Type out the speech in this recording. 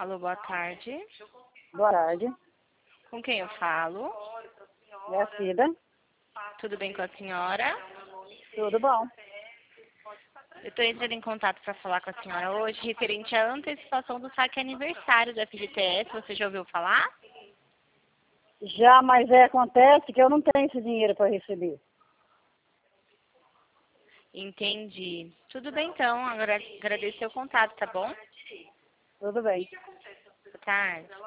Alô, boa tarde. Boa tarde. Com quem eu falo? É a Cida. Tudo bem com a senhora? Tudo bom? Eu estou entrando em contato para falar com a senhora hoje referente à antecipação do saque aniversário da FGTS. Você já ouviu falar? Já, mas acontece que eu não tenho esse dinheiro para receber. Entendi. Tudo bem então. Agora agradecer o contato, tá bom? Tudo bem. Boa tarde.